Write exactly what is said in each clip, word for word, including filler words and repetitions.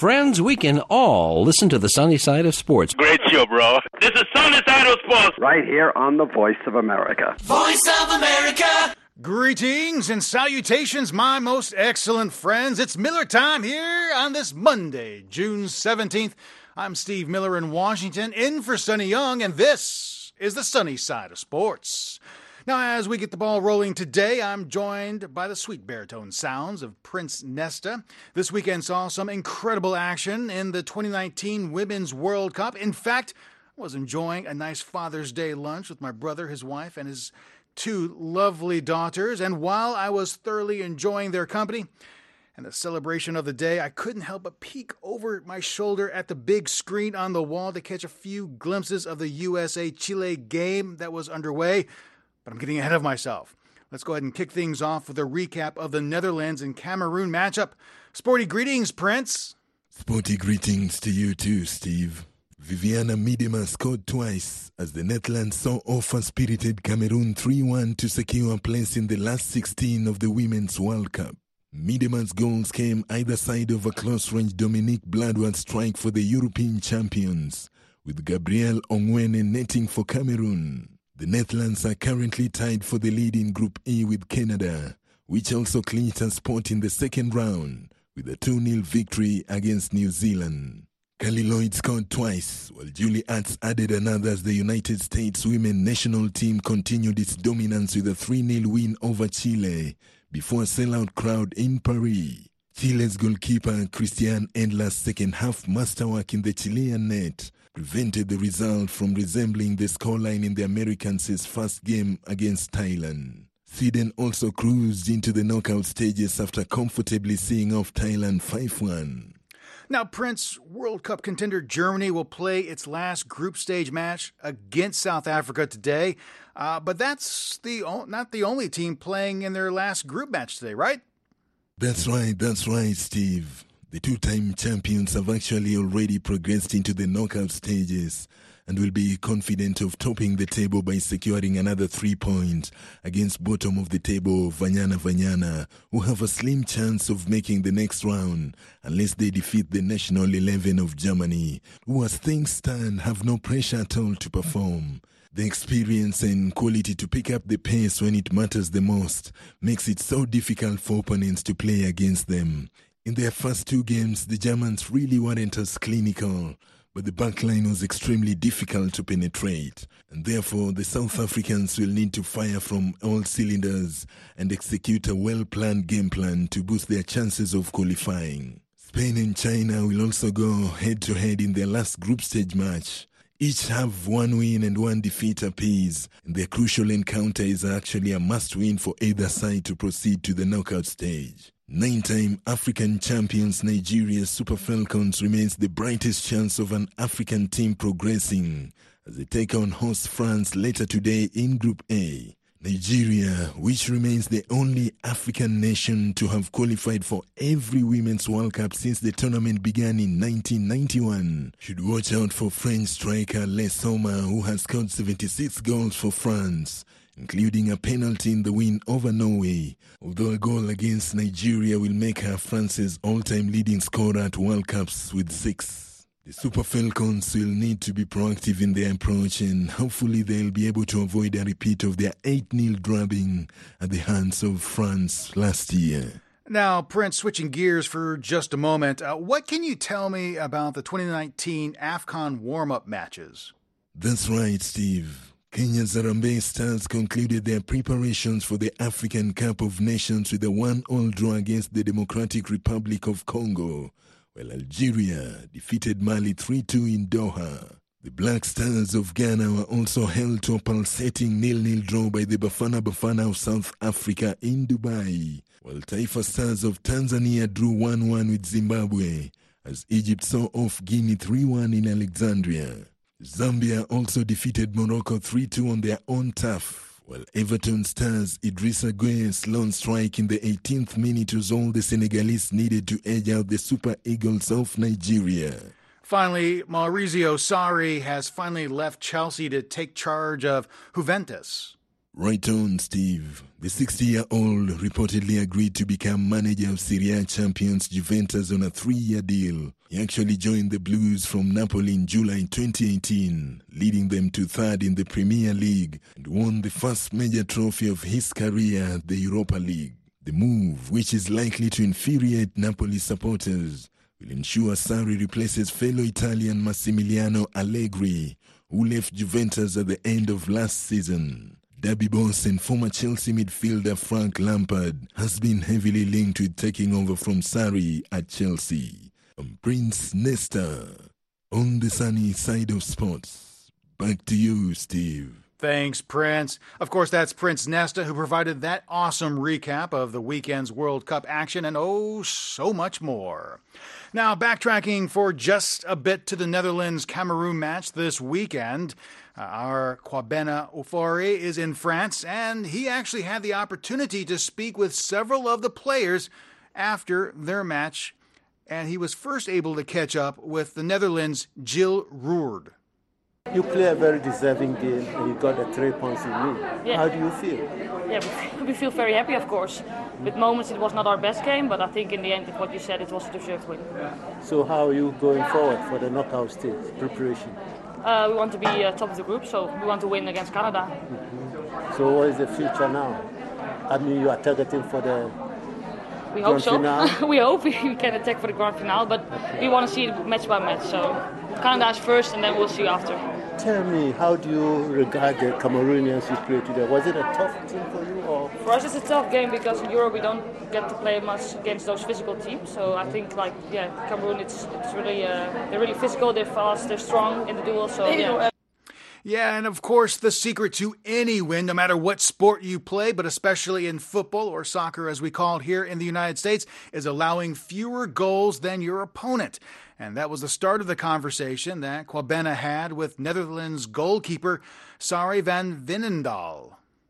friends, we can all listen to the sunny side of sports. Great show, bro. This is Sunny Side of Sports. Right here on the Voice of America. Voice of America. Greetings and salutations, my most excellent friends. It's Miller time here on this Monday, June seventeenth. I'm Steve Miller in Washington, in for Sonny Young, and this is the sunny side of sports. Now, as we get the ball rolling today, I'm joined by the sweet baritone sounds of Prince Nesta. This weekend saw some incredible action in the twenty nineteen Women's World Cup. In fact, I was enjoying a nice Father's Day lunch with my brother, his wife, and his two lovely daughters. And while I was thoroughly enjoying their company and the celebration of the day, I couldn't help but peek over my shoulder at the big screen on the wall to catch a few glimpses of the U S A-Chile game that was underway. But I'm getting ahead of myself. Let's go ahead and kick things off with a recap of the Netherlands and Cameroon matchup. Sporty greetings, Prince. Sporty greetings to you too, Steve. Viviana Miedema scored twice as the Netherlands saw off a spirited Cameroon three one to secure a place in the last sixteen of the Women's World Cup. Miedema's goals came either side of a close-range Dominique Bladois strike for the European champions, with Gabrielle Ongwene netting for Cameroon. The Netherlands are currently tied for the lead in Group E with Canada, which also clinched a spot in the second round with a two nil victory against New Zealand. Kelly Lloyd scored twice, while Julie Ertz added another as the United States women national team continued its dominance with a three nil win over Chile before a sellout crowd in Paris. Chile's goalkeeper Christian Endler's second-half masterwork in the Chilean net prevented the result from resembling the scoreline in the Americans' first game against Thailand. Sweden also cruised into the knockout stages after comfortably seeing off Thailand five one. Now, Prince, World Cup contender Germany will play its last group stage match against South Africa today. Uh, but that's the o- not the only team playing in their last group match today, right? That's right, that's right, Steve. The two-time champions have actually already progressed into the knockout stages and will be confident of topping the table by securing another three points against bottom of the table Vanyana Vanyana, who have a slim chance of making the next round unless they defeat the national eleven of Germany, who as things stand have no pressure at all to perform. The experience and quality to pick up the pace when it matters the most makes it so difficult for opponents to play against them. In their first two games, the Germans really weren't as clinical, but the backline was extremely difficult to penetrate, and therefore the South Africans will need to fire from all cylinders and execute a well-planned game plan to boost their chances of qualifying. Spain and China will also go head-to-head in their last group stage match. Each have one win and one defeat apiece, and their crucial encounter is actually a must-win for either side to proceed to the knockout stage. Nine-time African champions Nigeria's Super Falcons remains the brightest chance of an African team progressing as they take on host France later today in Group A. Nigeria, which remains the only African nation to have qualified for every Women's World Cup since the tournament began in nineteen ninety-one, should watch out for French striker Les Sommer, who has scored seventy-six goals for France, including a penalty in the win over Norway, although a goal against Nigeria will make her France's all-time leading scorer at World Cups with six. The Super Falcons will need to be proactive in their approach, and hopefully they'll be able to avoid a repeat of their eight nil drubbing at the hands of France last year. Now, Prince, switching gears for just a moment, uh, what can you tell me about the twenty nineteen AFCON warm-up matches? That's right, Steve. Kenya's Harambee Stars concluded their preparations for the African Cup of Nations with a one all draw against the Democratic Republic of Congo, while Algeria defeated Mali three two in Doha. The Black Stars of Ghana were also held to a pulsating nil nil draw by the Bafana Bafana of South Africa in Dubai, while Taifa Stars of Tanzania drew one one with Zimbabwe as Egypt saw off Guinea three one in Alexandria. Zambia also defeated Morocco three two on their own turf, while Everton Stars' Idrissa Gueye's lone strike in the eighteenth minute was all the Senegalese needed to edge out the Super Eagles of Nigeria. Finally, Maurizio Sarri has finally left Chelsea to take charge of Juventus. Right on, Steve. The sixty-year-old reportedly agreed to become manager of Serie A champions Juventus on a three-year deal. He actually joined the Blues from Napoli in July twenty eighteen, leading them to third in the Premier League and won the first major trophy of his career, the Europa League. The move, which is likely to infuriate Napoli supporters, will ensure Sarri replaces fellow Italian Massimiliano Allegri, who left Juventus at the end of last season. Derby boss and former Chelsea midfielder Frank Lampard has been heavily linked with taking over from Sarri at Chelsea. I'm Prince Nesta on the sunny side of sports. Back to you, Steve. Thanks, Prince. Of course, that's Prince Nesta who provided that awesome recap of the weekend's World Cup action and oh, so much more. Now, backtracking for just a bit to the Netherlands-Cameroon match this weekend, uh, our Kwabena Ofori is in France, and he actually had the opportunity to speak with several of the players after their match, and he was first able to catch up with the Netherlands' Gilles Roord. You play a very deserving game and you got the three points you need. Yeah. How do you feel? Yeah, we feel very happy, of course. With moments it was not our best game, but I think in the end, what you said, it was a deserved win. So how are you going forward for the knockout stage preparation? Uh, we want to be uh, top of the group, so we want to win against Canada. Mm-hmm. So what is the future now? I mean, you are targeting for the We grand hope so. finale? We hope we can attack for the grand finale, but okay. We want to see it match by match. So Canada is first, and then we'll see after. Tell me, how do you regard the Cameroonians you played today? Was it a tough team for you? Or? For us, it's a tough game because in Europe we don't get to play much against those physical teams. So I think, like, yeah, Cameroon, it's it's really uh, they're really physical, they're fast, they're strong in the duel. So yeah. Yeah, and of course, the secret to any win, no matter what sport you play, but especially in football or soccer, as we call it here in the United States, is allowing fewer goals than your opponent. And that was the start of the conversation that Kwabena had with Netherlands goalkeeper Sarri van Veenendaal.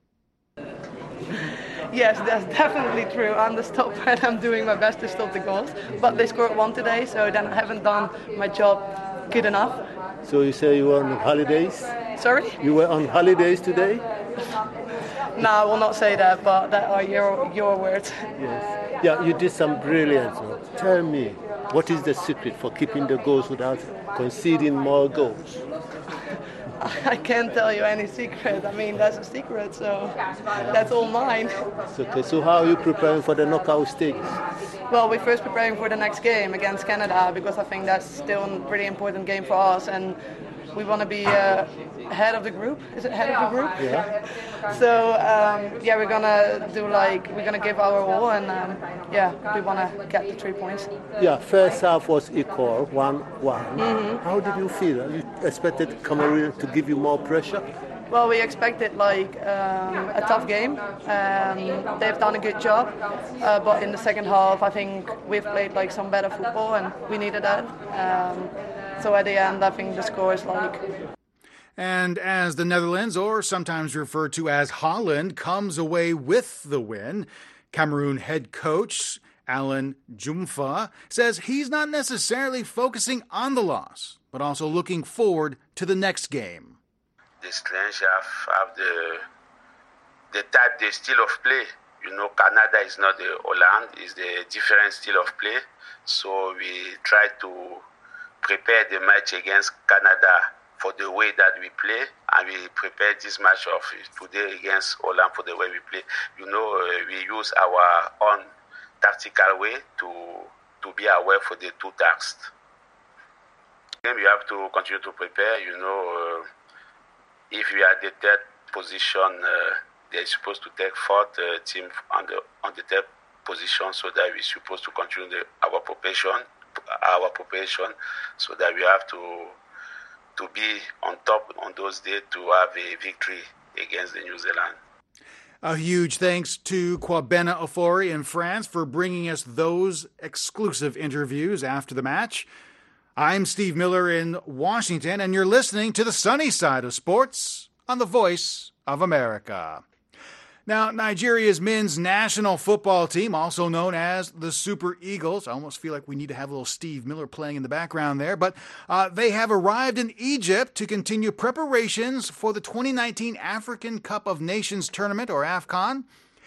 Yes, that's definitely true. I'm the stopper and I'm doing my best to stop the goals. But they scored one today, so then I haven't done my job good enough. So you say you were on holidays? Sorry? You were on holidays today? No, I will not say that, but that are your, your words. Yes. Yeah, you did some brilliant work. Tell me, what is the secret for keeping the goals without conceding more goals? I can't tell you any secret. I mean, that's a secret, so that's all mine. Okay, so how are you preparing for the knockout stage? Well, we're first preparing for the next game against Canada because I think that's still a pretty important game for us, and we want to be uh, head of the group. Is it head of the group? Yeah. So um, yeah, we're gonna do like we're gonna give our all, and um, yeah, we want to get the three points. Yeah, first half was equal, one one. Mm-hmm. How did you feel? You expected Cameroon to give you more pressure? Well, we expected like um, a tough game. Um, they've done a good job, uh, but in the second half, I think we've played like some better football, and we needed that. Um, so at the end, I think the score is like. And as the Netherlands, or sometimes referred to as Holland, comes away with the win, Cameroon head coach Alan Jumfa says he's not necessarily focusing on the loss, but also looking forward to the next game. The strength have, have the the type, the style of play. You know, Canada is not the Holland, it's the different style of play. So we try to prepare the match against Canada for the way that we play, and we prepare this match of today against Holland for the way we play. You know, uh, we use our own tactical way to to be aware for the two tasks. Then we have to continue to prepare. You know, uh, if we are the third position, uh, they're supposed to take fourth uh, team on the on the third position, so that we're supposed to continue the, our preparation, our preparation, so that we have to. to be on top on those days to have a victory against the New Zealand. A huge thanks to Kwabena Ofori in France for bringing us those exclusive interviews after the match. I'm Steve Miller in Washington, and you're listening to the sunny side of sports on the Voice of America. Now, Nigeria's men's national football team, also known as the Super Eagles, I almost feel like we need to have a little Steve Miller playing in the background there, but uh, they have arrived in Egypt to continue preparations for the twenty nineteen African Cup of Nations Tournament, or AFCON.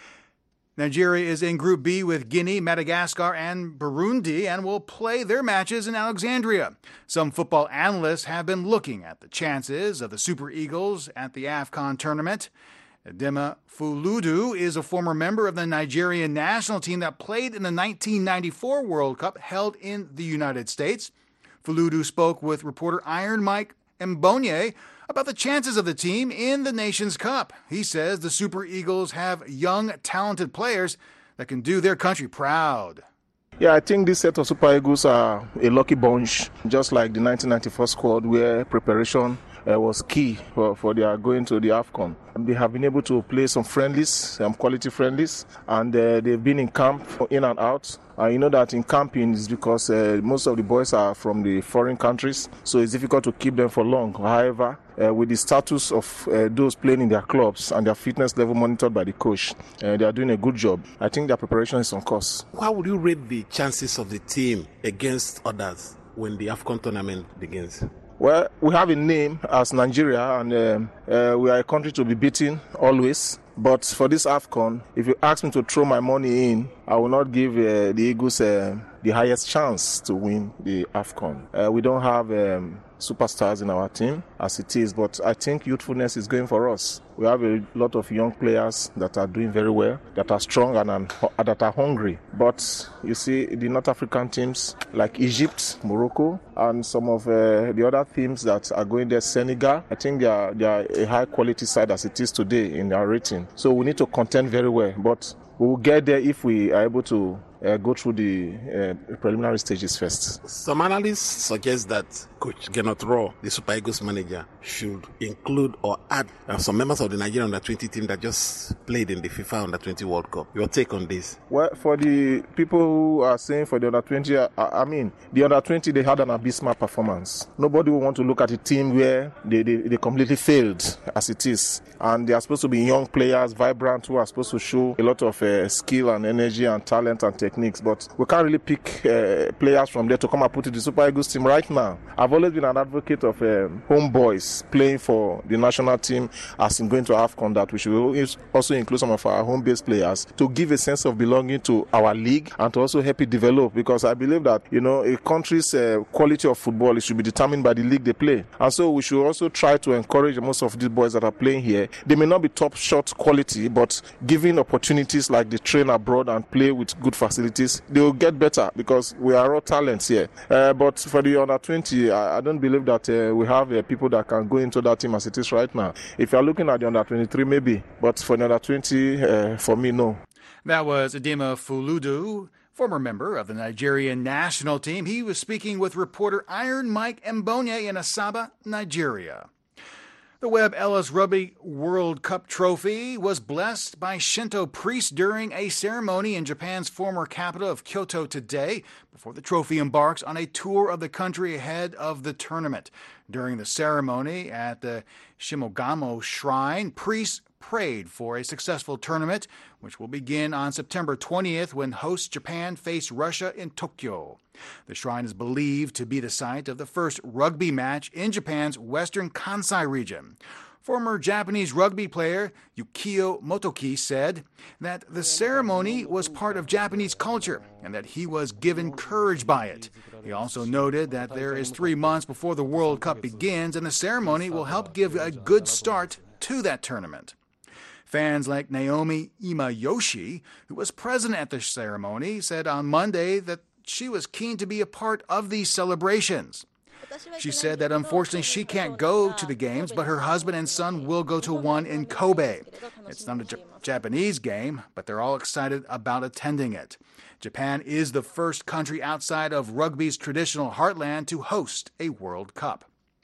Nigeria is in Group B with Guinea, Madagascar, and Burundi, and will play their matches in Alexandria. Some football analysts have been looking at the chances of the Super Eagles at the AFCON tournament. Dema Fuludu is a former member of the Nigerian national team that played in the nineteen ninety-four World Cup held in the United States. Fuludu spoke with reporter Iron Mike Mbonye about the chances of the team in the Nations Cup. He says the Super Eagles have young, talented players that can do their country proud. Yeah, I think this set of Super Eagles are a lucky bunch, just like the nineteen ninety-four squad where preparation Uh, was key for, for their going to the AFCON. They have been able to play some friendlies, um, quality friendlies, and uh, they've been in camp in and out. Uh, you know that in camping is because uh, most of the boys are from the foreign countries, so it's difficult to keep them for long. However, uh, with the status of uh, those playing in their clubs and their fitness level monitored by the coach, uh, they are doing a good job. I think their preparation is on course. How would you rate the chances of the team against others when the AFCON tournament begins? Well, we have a name as Nigeria, and um, uh, we are a country to be beaten always. But for this AFCON, if you ask me to throw my money in, I will not give uh, the Eagles uh, the highest chance to win the AFCON. Uh, we don't have um, superstars in our team as it is, but I think youthfulness is going for us. We have a lot of young players that are doing very well, that are strong and, and that are hungry. But you see, the North African teams like Egypt, Morocco, and some of uh, the other teams that are going there, Senegal, I think they are, they are a high quality side as it is today in their rating. So we need to contend very well, but we will get there if we are able to uh, go through the uh, preliminary stages first. Some analysts suggest that Coach Gernot Rohr, the Super Eagles manager, should include or add uh, some members of the Nigerian under twenty team that just played in the FIFA under twenty World Cup. Your take on this? Well, for the people who are saying for the under twenty, I, I mean, the under twenty, they had an abysmal performance. Nobody will want to look at a team where they, they, they completely failed as it is. And they are supposed to be young players, vibrant, who are supposed to show a lot of uh, skill and energy and talent and techniques. But we can't really pick uh, players from there to come and put in the Super Eagles team right now. I've always been an advocate of um, homeboys playing for the national team as in going to AFCON, that we should also include some of our home-based players to give a sense of belonging to our league and to also help it develop, because I believe that, you know, a country's uh, quality of football, it should be determined by the league they play. And so we should also try to encourage most of these boys that are playing here. They may not be top shot quality, but given opportunities like they train abroad and play with good facilities, they will get better, because we are all talents here. Uh, but for the under twenty, I, I don't believe that uh, we have uh, people that can go into that team as it is right now. If you're looking at the under twenty-three, maybe, but for the under twenty, uh, for me, no. That was Dema Fuludu, former member of the Nigerian national team. He was speaking with reporter Iron Mike Mbonye in Asaba, Nigeria. The Webb Ellis Rugby World Cup trophy was blessed by Shinto priests during a ceremony in Japan's former capital of Kyoto today, before the trophy embarks on a tour of the country ahead of the tournament. During the ceremony at the Shimogamo Shrine, priests prayed for a successful tournament, which will begin on September twentieth when host Japan face Russia in Tokyo. The shrine is believed to be the site of the first rugby match in Japan's western Kansai region. Former Japanese rugby player Yukio Motoki said that the ceremony was part of Japanese culture and that he was given courage by it. He also noted that there is three months before the World Cup begins, and the ceremony will help give a good start to that tournament. Fans like Naomi Imayoshi, who was present at the ceremony, said on Monday that she was keen to be a part of these celebrations. She said that unfortunately she can't go to the games, but her husband and son will go to one in Kobe. It's not a J- Japanese game, but they're all excited about attending it. Japan is the first country outside of rugby's traditional heartland to host a World Cup.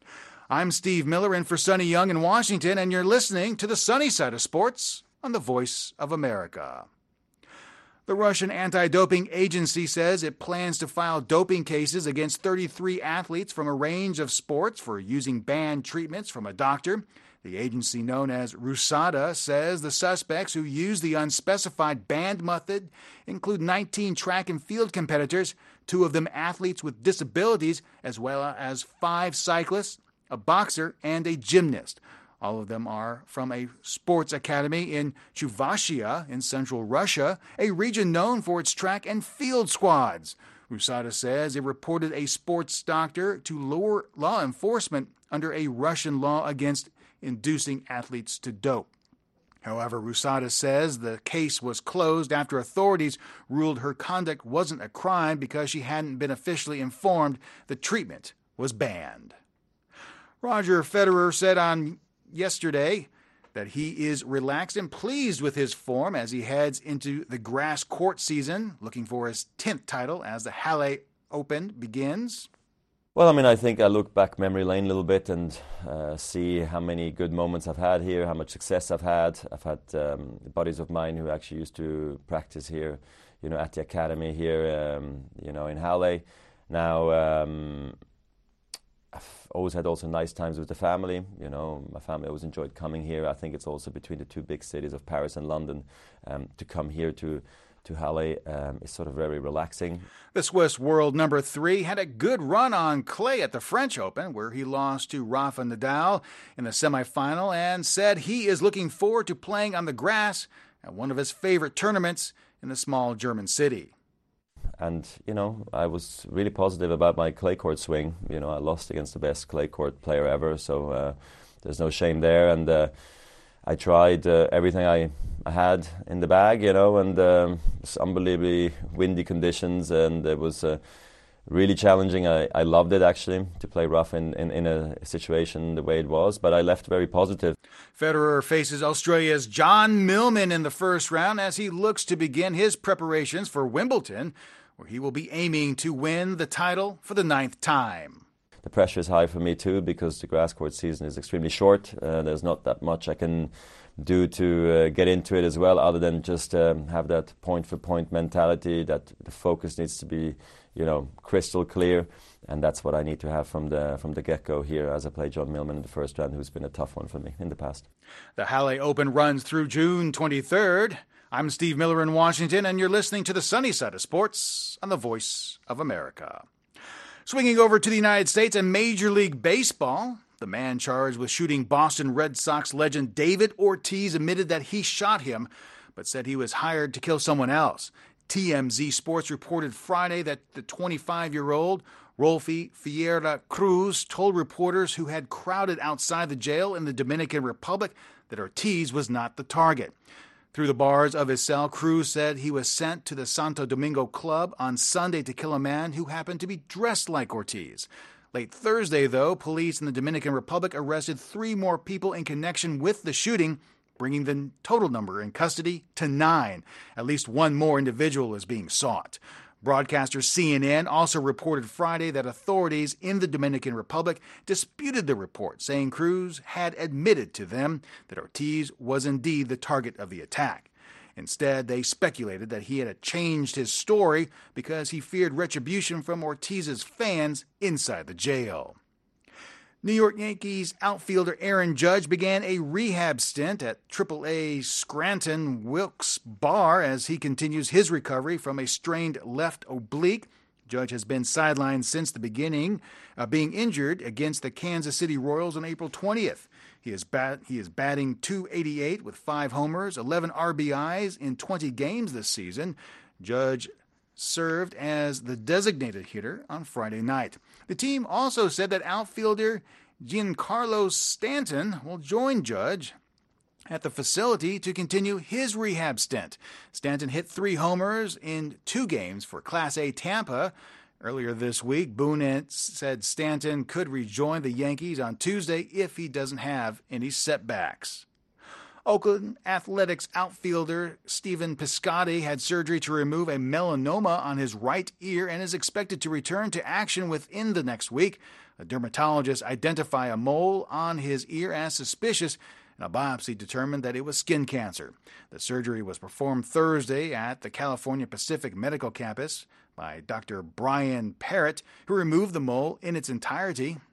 I'm Steve Miller in for Sonny Young in Washington, and you're listening to the Sunny Side of Sports on the Voice of America. The Russian anti-doping agency says it plans to file doping cases against thirty-three athletes from a range of sports for using banned treatments from a doctor. The agency known as RUSADA says the suspects who used the unspecified band method include nineteen track and field competitors, two of them athletes with disabilities, as well as five cyclists, a boxer, and a gymnast. All of them are from a sports academy in Chuvashia in central Russia, a region known for its track and field squads. RUSADA says it reported a sports doctor to lower law enforcement under a Russian law against inducing athletes to dope. However, RUSADA says the case was closed after authorities ruled her conduct wasn't a crime because she hadn't been officially informed the treatment was banned. Roger Federer said on yesterday that he is relaxed and pleased with his form as he heads into the grass court season, looking for his tenth title as the Halle Open begins. Well, I mean, I think I look back memory lane a little bit and uh, see how many good moments I've had here, how much success I've had. I've had um, buddies of mine who actually used to practice here, you know, at the academy here, um, you know, in Halle. Now, um, I've always had also nice times with the family. You know, my family always enjoyed coming here. I think it's also between the two big cities of Paris and London um, to come here to to Halle um, is sort of very relaxing. The Swiss world number three had a good run on clay at the French Open, where he lost to Rafa Nadal in the semifinal, and said he is looking forward to playing on the grass at one of his favorite tournaments in the small German city. And, you know, I was really positive about my clay court swing. You know, I lost against the best clay court player ever, so uh, there's no shame there. And uh, I tried uh, everything I, I had in the bag, you know, and um, it's unbelievably windy conditions, and it was uh, really challenging. I, I loved it, actually, to play rough in, in, in a situation the way it was, but I left very positive. Federer faces Australia's John Millman in the first round as he looks to begin his preparations for Wimbledon, where he will be aiming to win the title for the ninth time. The pressure is high for me too because the grass court season is extremely short. Uh, there's not that much I can do to uh, get into it as well, other than just um, have that point-for-point mentality that the focus needs to be, you know, crystal clear, and that's what I need to have from the from the get-go here as I play John Millman in the first round, who's been a tough one for me in the past. The Halle Open runs through June twenty-third. I'm Steve Miller in Washington, and you're listening to the Sunny Side of Sports on the Voice of America. Swinging over to the United States and Major League Baseball, the man charged with shooting Boston Red Sox legend David Ortiz admitted that he shot him, but said he was hired to kill someone else. T M Z Sports reported Friday that the twenty-five-year-old Rolfi Fierra Cruz told reporters who had crowded outside the jail in the Dominican Republic that Ortiz was not the target. Through the bars of his cell, Cruz said he was sent to the Santo Domingo Club on Sunday to kill a man who happened to be dressed like Ortiz. Late Thursday, though, police in the Dominican Republic arrested three more people in connection with the shooting, bringing the total number in custody to nine. At least one more individual is being sought. Broadcaster C N N also reported Friday that authorities in the Dominican Republic disputed the report, saying Cruz had admitted to them that Ortiz was indeed the target of the attack. Instead, they speculated that he had changed his story because he feared retribution from Ortiz's fans inside the jail. New York Yankees outfielder Aaron Judge began a rehab stint at triple A Scranton Wilkes-Barre as he continues his recovery from a strained left oblique. Judge has been sidelined since the beginning, uh, being injured against the Kansas City Royals on April twentieth. He is, bat- he is batting two eighty-eight with five homers, eleven R B Is in twenty games this season. Judge served as the designated hitter on Friday night. The team also said that outfielder Giancarlo Stanton will join Judge at the facility to continue his rehab stint. Stanton hit three homers in two games for Class A Tampa. Earlier this week, Boone said Stanton could rejoin the Yankees on Tuesday if he doesn't have any setbacks. Oakland Athletics outfielder Stephen Piscotty had surgery to remove a melanoma on his right ear and is expected to return to action within the next week. A dermatologist identified a mole on his ear as suspicious, and a biopsy determined that it was skin cancer. The surgery was performed Thursday at the California Pacific Medical Campus by Doctor Brian Parrott, who removed the mole in its entirety.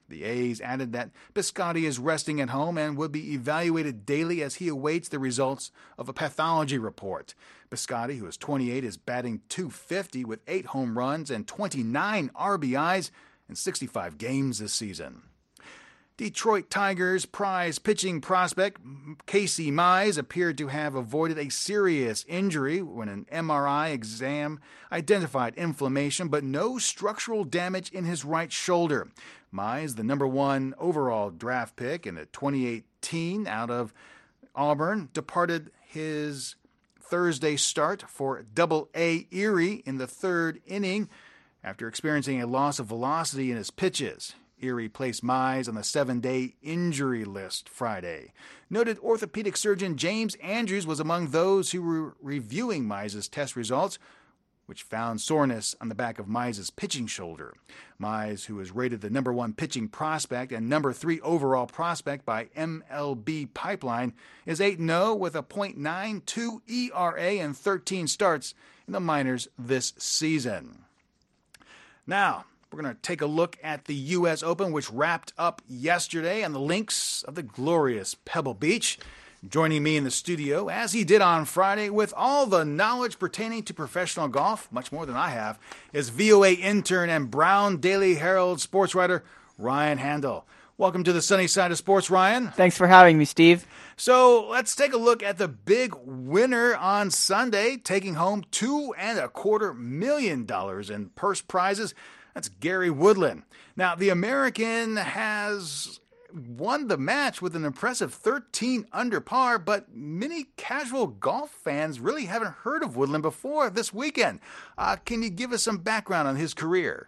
The A's added that Piscotty is resting at home and would be evaluated daily as he awaits the results of a pathology report. Piscotty, who is twenty-eight, is batting two fifty with eight home runs and twenty-nine R B Is in sixty-five games this season. Detroit Tigers prize pitching prospect Casey Mize appeared to have avoided a serious injury when an M R I exam identified inflammation, but no structural damage in his right shoulder. Mize, the number one overall draft pick in the twenty eighteen out of Auburn, departed his Thursday start for Double A Erie in the third inning after experiencing a loss of velocity in his pitches. Erie placed Mize on the seven-day injury list Friday. Noted orthopedic surgeon James Andrews was among those who were reviewing Mize's test results, which found soreness on the back of Mize's pitching shoulder. Mize, who is rated the number one pitching prospect and number three overall prospect by M L B Pipeline, is eight and oh with a point nine two E R A and thirteen starts in the minors this season. Now, we're going to take a look at the U S Open, which wrapped up yesterday on the links of the glorious Pebble Beach. Joining me in the studio, as he did on Friday, with all the knowledge pertaining to professional golf, much more than I have, is V O A intern and Brown Daily Herald sports writer Ryan Handel. Welcome to the sunny side of sports, Ryan. Thanks for having me, Steve. So let's take a look at the big winner on Sunday, taking home two and a quarter million dollars in purse prizes. That's Gary Woodland. Now, the American has won the match with an impressive thirteen under par, but many casual golf fans really haven't heard of Woodland before this weekend. Uh, can you give us some background on his career?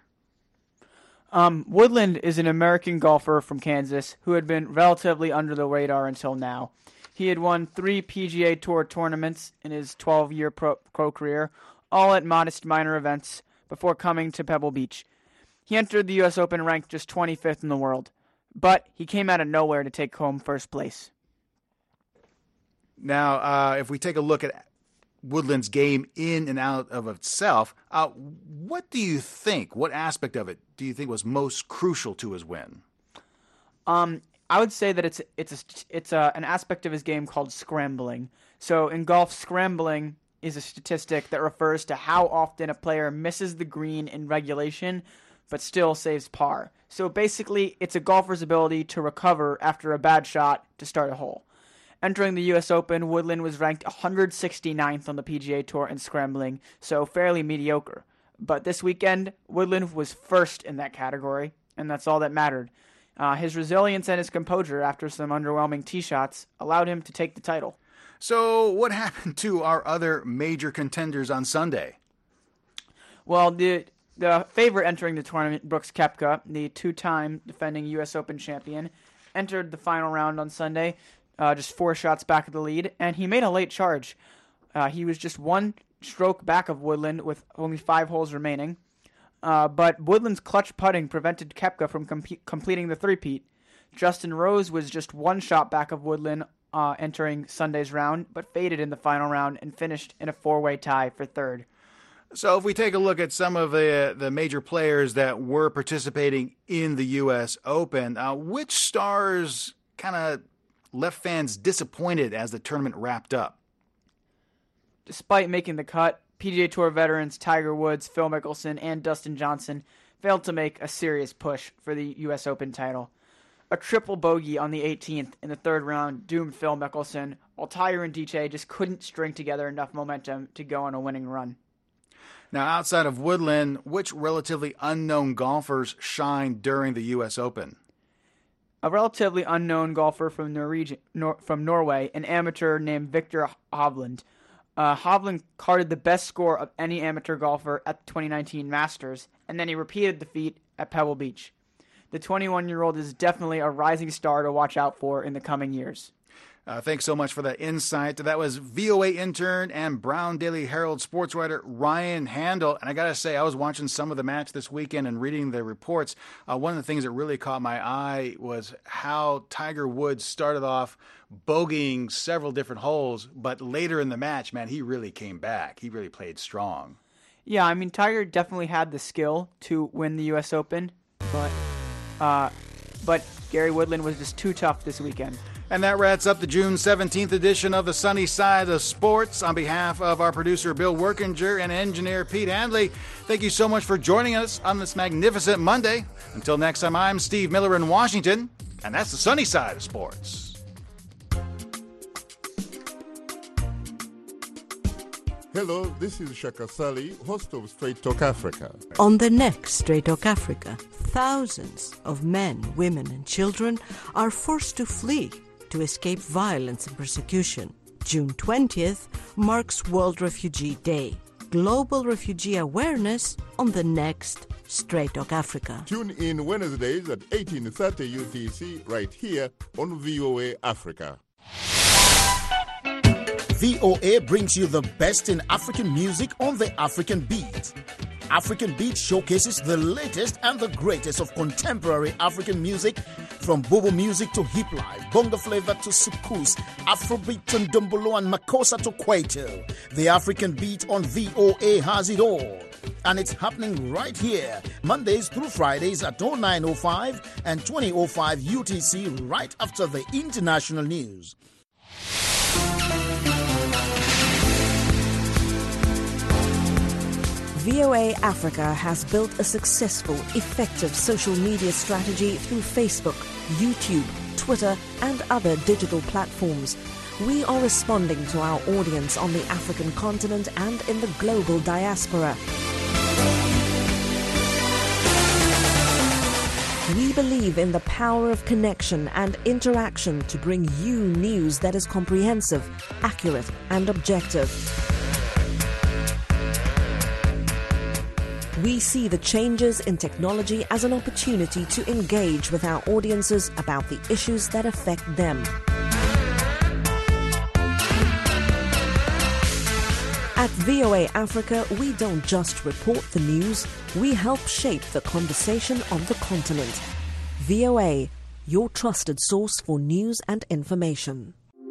Um, Woodland is an American golfer from Kansas who had been relatively under the radar until now. He had won three P G A Tour tournaments in his twelve-year pro, pro career, all at modest minor events, before coming to Pebble Beach. He entered the U S Open ranked just twenty-fifth in the world, but he came out of nowhere to take home first place. Now, uh, if we take a look at Woodland's game in and out of itself, uh, what do you think, what aspect of it do you think was most crucial to his win? Um, I would say that it's it's a, it's a, an aspect of his game called scrambling. So in golf, scrambling is a statistic that refers to how often a player misses the green in regulation but still saves par. So basically, it's a golfer's ability to recover after a bad shot to start a hole. Entering the U S Open, Woodland was ranked one hundred sixty-ninth on the P G A Tour in scrambling, so fairly mediocre. But this weekend, Woodland was first in that category, and that's all that mattered. Uh, his resilience and his composure after some underwhelming tee shots allowed him to take the title. So what happened to our other major contenders on Sunday? Well, the the favorite entering the tournament, Brooks Koepka, the two-time defending U S Open champion, entered the final round on Sunday, uh, just four shots back of the lead, and he made a late charge. Uh, he was just one stroke back of Woodland with only five holes remaining, uh, but Woodland's clutch putting prevented Koepka from com- completing the three-peat. Justin Rose was just one shot back of Woodland uh, entering Sunday's round, but faded in the final round and finished in a four-way tie for third. So if we take a look at some of the the major players that were participating in the U S Open, uh, which stars kind of left fans disappointed as the tournament wrapped up? Despite making the cut, P G A Tour veterans Tiger Woods, Phil Mickelson, and Dustin Johnson failed to make a serious push for the U S Open title. A triple bogey on the eighteenth in the third round doomed Phil Mickelson, while Tiger and D J just couldn't string together enough momentum to go on a winning run. Now, outside of Woodland, which relatively unknown golfers shined during the U S Open? A relatively unknown golfer from Norwegian, Nor- from Norway, an amateur named Victor Hovland. Uh, Hovland carded the best score of any amateur golfer at the twenty nineteen Masters, and then he repeated the feat at Pebble Beach. The twenty-one-year-old is definitely a rising star to watch out for in the coming years. Uh, thanks so much for that insight. That was V O A intern and Brown Daily Herald sports writer Ryan Handel. And I got to say, I was watching some of the match this weekend and reading the reports. Uh, one of the things that really caught my eye was how Tiger Woods started off bogeying several different holes, but later in the match, man, he really came back. He really played strong. Yeah, I mean, Tiger definitely had the skill to win the U S Open, but uh, but Gary Woodland was just too tough this weekend. And that wraps up the June seventeenth edition of the Sunny Side of Sports. On behalf of our producer Bill Workinger and engineer Pete Handley, thank you so much for joining us on this magnificent Monday. Until next time, I'm Steve Miller in Washington, and that's the Sunny Side of Sports. Hello, this is Shaka Sali, host of Straight Talk Africa. On the next Straight Talk Africa, thousands of men, women, and children are forced to flee to escape violence and persecution. June twentieth marks World Refugee Day. Global refugee awareness on the next Straight Talk Africa. Tune in Wednesdays at eighteen thirty U T C right here on V O A Africa. V O A brings you the best in African music on the African Beat. African Beat showcases the latest and the greatest of contemporary African music, from Bobo music to hip life, bongo flavor to soukous, Afrobeat to ndombolo and makossa to kwaito. The African Beat on V O A has it all. And it's happening right here, Mondays through Fridays at oh nine oh five and twenty oh five U T C, right after the international news. V O A Africa has built a successful, effective social media strategy through Facebook, YouTube, Twitter, and other digital platforms. We are responding to our audience on the African continent and in the global diaspora. We believe in the power of connection and interaction to bring you news that is comprehensive, accurate, and objective. We see the changes in technology as an opportunity to engage with our audiences about the issues that affect them. At V O A Africa, we don't just report the news, we help shape the conversation on the continent. V O A, your trusted source for news and information.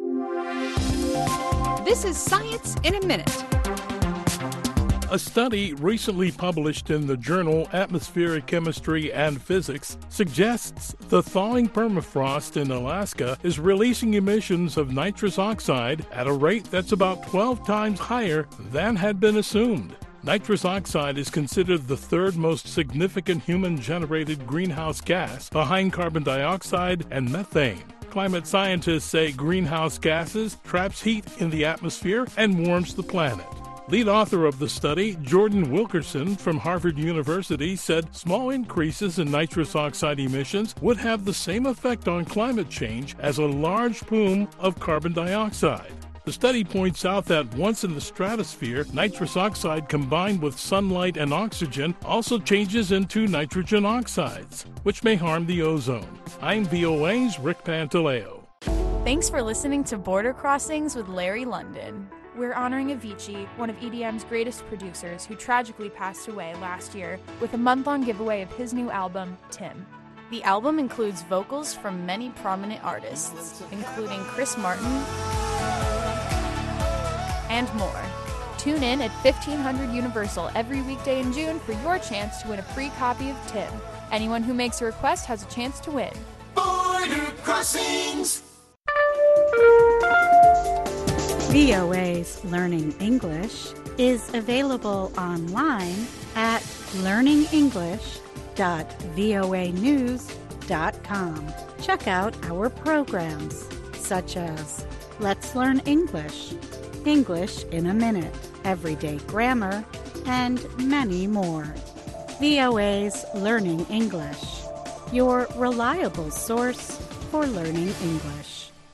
This is Science in a Minute. A study recently published in the journal Atmospheric Chemistry and Physics suggests the thawing permafrost in Alaska is releasing emissions of nitrous oxide at a rate that's about twelve times higher than had been assumed. Nitrous oxide is considered the third most significant human-generated greenhouse gas behind carbon dioxide and methane. Climate scientists say greenhouse gases traps heat in the atmosphere and warms the planet. Lead author of the study, Jordan Wilkerson from Harvard University, said small increases in nitrous oxide emissions would have the same effect on climate change as a large plume of carbon dioxide. The study points out that once in the stratosphere, nitrous oxide combined with sunlight and oxygen also changes into nitrogen oxides, which may harm the ozone. I'm V O A's Rick Pantaleo. Thanks for listening to Border Crossings with Larry London. We're honoring Avicii, one of E D M's greatest producers, who tragically passed away last year, with a month-long giveaway of his new album, Tim. The album includes vocals from many prominent artists, including Chris Martin and more. Tune in at fifteen hundred Universal every weekday in June for your chance to win a free copy of Tim. Anyone who makes a request has a chance to win. Border Crossings! V O A's Learning English is available online at learning english dot voa news dot com. Check out our programs such as Let's Learn English, English in a Minute, Everyday Grammar, and many more. V O A's Learning English, your reliable source for learning English.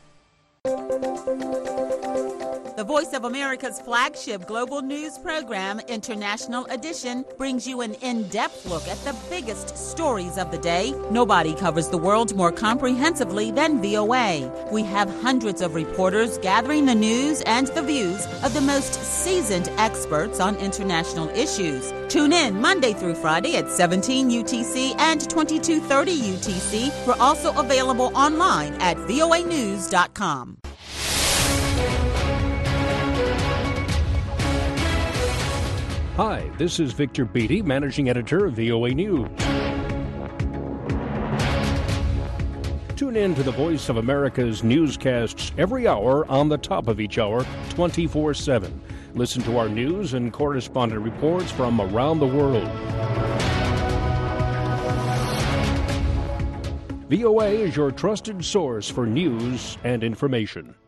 The Voice of America's flagship global news program, International Edition, brings you an in-depth look at the biggest stories of the day. Nobody covers the world more comprehensively than V O A. We have hundreds of reporters gathering the news and the views of the most seasoned experts on international issues. Tune in Monday through Friday at seventeen U T C and twenty-two thirty U T C. We're also available online at V O A news dot com. Hi, this is Victor Beattie, Managing Editor of V O A News. Tune in to the Voice of America's newscasts every hour on the top of each hour, twenty-four seven. Listen to our news and correspondent reports from around the world. V O A is your trusted source for news and information.